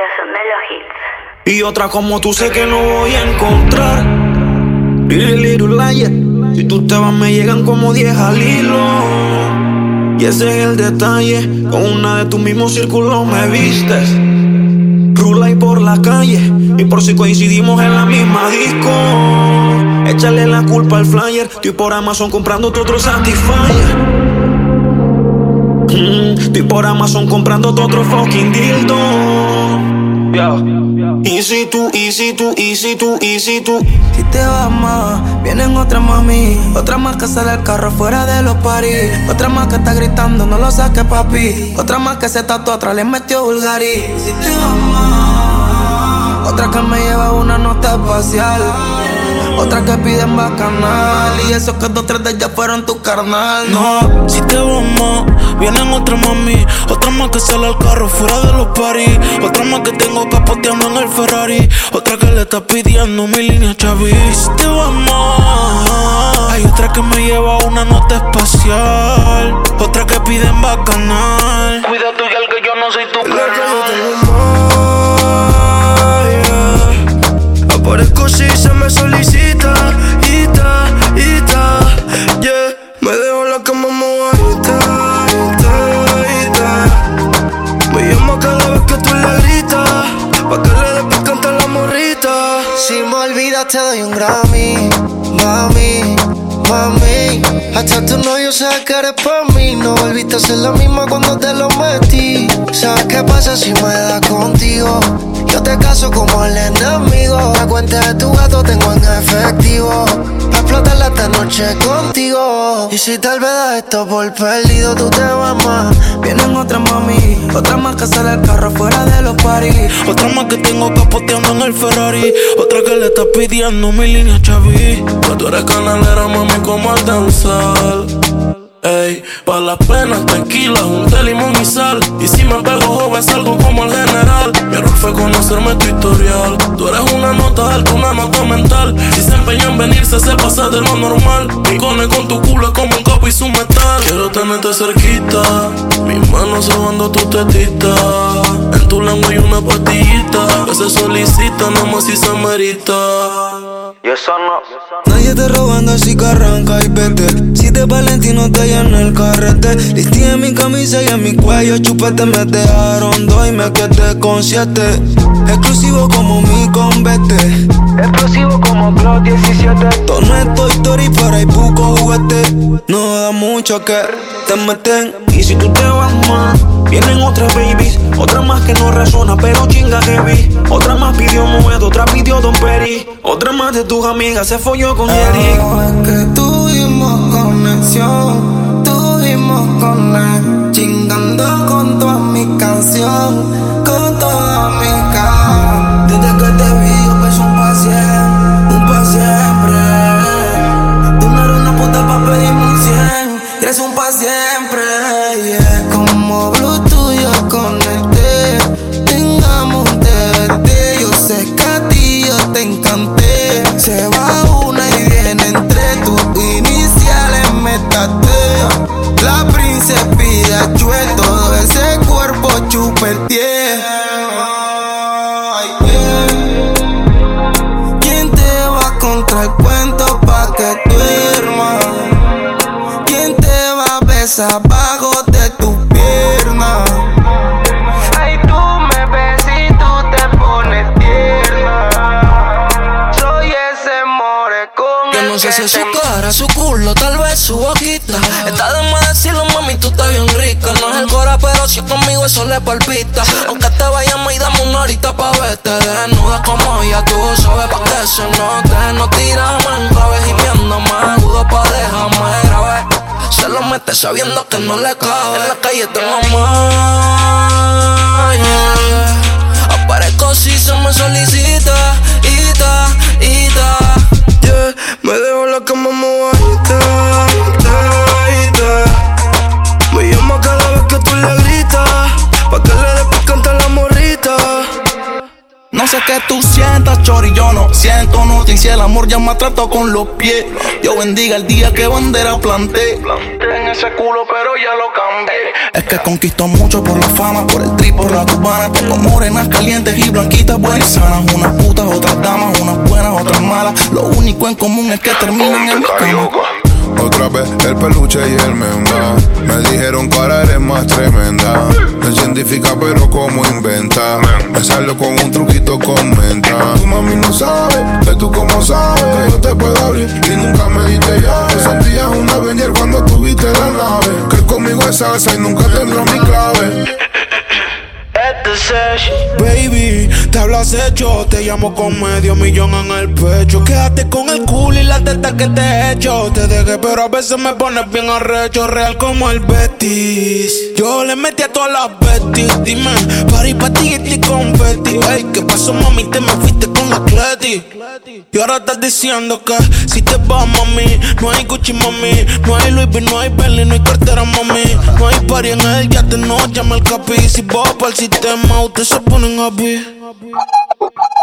Estos son de los hits. Y otra como tú sé que no voy a encontrar. Pretty little liar. Si tú te vas me llegan como 10 al hilo. Y ese es el detalle. Con una de tus mismos círculos me vistes. Rula y por la calle. Y por si coincidimos en la misma disco. Échale la culpa al flyer. Estoy por Amazon comprándote otro Satisfyer. Estoy por Amazon comprándote otro fucking dildo. Y si tú Si te vas más, vienen otras mami. Otra más que sale el carro fuera de los paris. Otra más que está gritando, no lo saques papi. Otra más que se tatuó atrás, le metió Bulgari. Si te vas más, otra que me lleva una nota espacial. Otra que piden bacanal. Y esos que 2, 3 de ellas fueron tu carnal. No, si te vas más, vienen otras mami. Otra más que sale el carro fuera de los paris. Otra más que tengo capoteando en el Ferrari. Otra que le está pidiendo mi línea Chavis. Si te vas más, hay otra que me lleva una nota espacial. Otra que piden bacanal. Cuida tú y el que yo no soy tu carnal. Aparezco si se me solicita, yeah. Me dejo la cama mojadita, me llama cada vez que tú le gritas, pa' que le des picante a la morrita. Si me olvidas te doy un Grammy, mami. Hasta tu novio sabe que eres pa' mí. No volviste a ser la misma cuando te lo metí. ¿Sabes qué pasa si me da contigo? Yo te caso como el enemigo. La cuenta de tu gato tengo en efectivo. Pa' explotarla esta noche contigo. Y si tal vez das esto por perdido, tú te vas más. Vienen otras mami. Otra más que sale el carro fuera de los paris. Otra más que tengo capoteando en el Ferrari. Otra que le está pidiendo mi línea Chavis. Pero tú eres canalera, mami, como el danzar. Ey, pa' las penas, tequila, junté limón y sal. Y si me pego joven, salgo como el general. Mi error fue conocerme tu historial. Tú eres una nota alta, una nota mental. Si se empeña en venirse, se pasa de lo normal. Mi cone con tu culo es como un copo y su metal. Quiero tenerte cerquita, mis manos sobando tu tetita. En tu lengua hay una pastillita que se solicita, nada más si se amerita. Y eso no. Nadie te robando así que arranca y vete. Si te Valentino te llena el carrete. Listé en mi camisa y en mi cuello chupete. Me dejaron 2 y me quedé con 7. Exclusivo como mi convete. Explosivo como Club 17. Tono estoy Story para el buco juguete. No da mucho que te meten. Y si tú te vas más, vienen otras babies. Otra más que no razona, pero chinga heavy. Otra más pidió Moedo, otra pidió Don Peri. Otra más de tus amigas se folló con Jerry. Es que tuvimos conexión, tuvimos conexión. Chingando con toda mi canción, con toda mi canción. Desde que te vi yo peso un pa' siempre. Tú no eres una puta pa' pedirme un 100. Eres un pa' siempre, yeah. Como Bluetooth yo conecté. Tengamos un TBT. Yo sé que a ti yo te encanté. Se va una y viene entre tus iniciales, me tateo. La princesa pide chue, todo ese cuerpo chupa el tie. ¿Quién te va contra el cuento pa' que duermas? ¿Quién te va a besar abajo de tu pierna? Ay, tú me ves y tú te pones tierna. Soy ese more con Yo no sé si es su cara, su culo, tal vez su boquita. Está de más decirlo, mami, tú estás bien rica. No es el cora, pero si es conmigo eso le palpita. Aunque te vayamos y dame una horita pa' verte desnuda como ya tú sabes pa' que se note. No tiramos en clave y viendo más agudo pa' dejarme grabar. Se lo mete sabiendo que no le cabe. En la calle tengo más, yeah. Aparezco si se me solicita, yeah. Me dejo la cama mojadita, me llama cada vez que tú le gritas, pa' que le des picante a la morrita. No no sé qué tú sientas, chori, yo no siento, no te hice el amor, ya me trato con los pies. Yo bendiga el día que bandera planté en ese culo, pero ya lo cambié. Es que conquistó mucho por la fama, por el trip, por la cubana. Tengo morenas calientes y blanquitas buenas y sanas. Unas putas, otras damas, unas buenas, otras malas. Lo único en común es que terminan en mi cama. Otra vez el peluche y el menda. Me dijeron que ahora eres más tremenda. No es científica pero como inventa. Me salió con un truquito con menta. Tu mami no sabe, que tú como sabes que yo te puedo abrir y nunca me diste llave. Sentías un Avenger cuando tuviste la nave. Que conmigo es salsa y nunca tendrá mi clave. Baby, te hablas hecho, te llamo con medio millón en el pecho. Quédate con el culo y la teta que te he hecho. Te dejé, pero a veces me pones bien arrecho, real como el Betis. Yo le metí a todas las Betis, dime, party pa' ti y confeti. Ey, ¿qué pasó, mami? Te me fuiste con la Cleti. Y ahora estás diciendo que si te vas, mami, no hay Gucci, mami, no hay Louis V, no hay Bentley, no hay cartera, mami, no hay party en el yate, no llama el capi. Si vas pa'l sistema, ustedes se ponen happy.